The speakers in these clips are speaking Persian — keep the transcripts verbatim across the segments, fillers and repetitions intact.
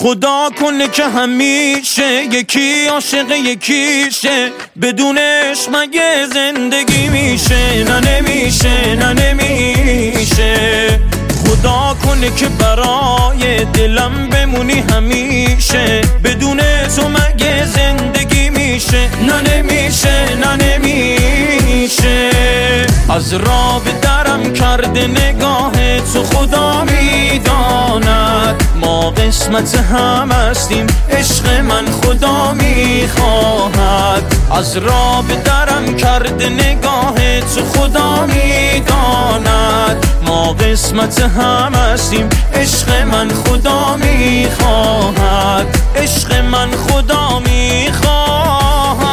خدا کنه که همیشه یکی عاشق یکیشه، بدون عشق مگه زندگی میشه؟ نه نمیشه، نه نمیشه. خدا کنه که برای دلم بمونی همیشه، بدون تو مگه زندگی میشه؟ نه نمیشه، نه نمیشه. از راه به درم کرده نگاه تو خدا میداند، ما قسمت هم هستیم عشق من خدا میخواهد. از راه به درم کرده نگاه تو خدا میداند، ما قسمت هم هستیم عشق من خدا میخواهد، عشق من خدا میخواهد.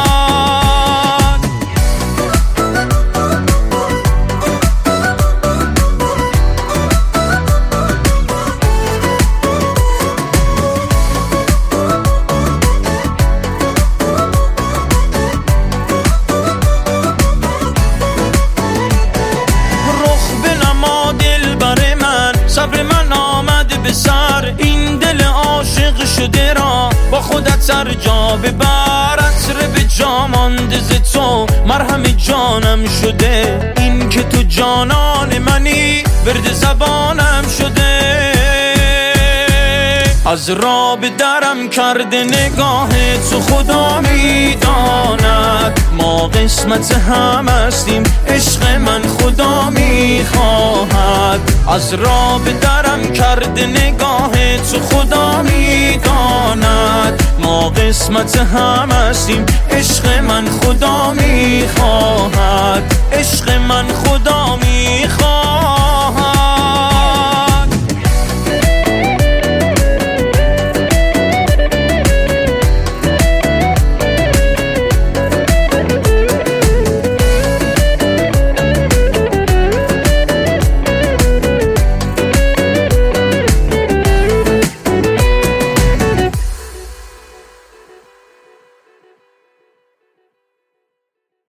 صبر من آمد به سر، این دل عاشق شده را با خودت سر جا ببر. عطر به جا مانده ز تو مرهم جانم شده، این که تو جانان منی ورد زبانم شده. از راه به درم کرده نگاه تو خدا میداند، ما قسمت هم هستیم عشق من خدا میخواهد. از راه به درم کرده نگاه تو خدا میداند، ما قسمت هم هستیم عشق من خدا میخواهد، عشق من خدا میخواهد.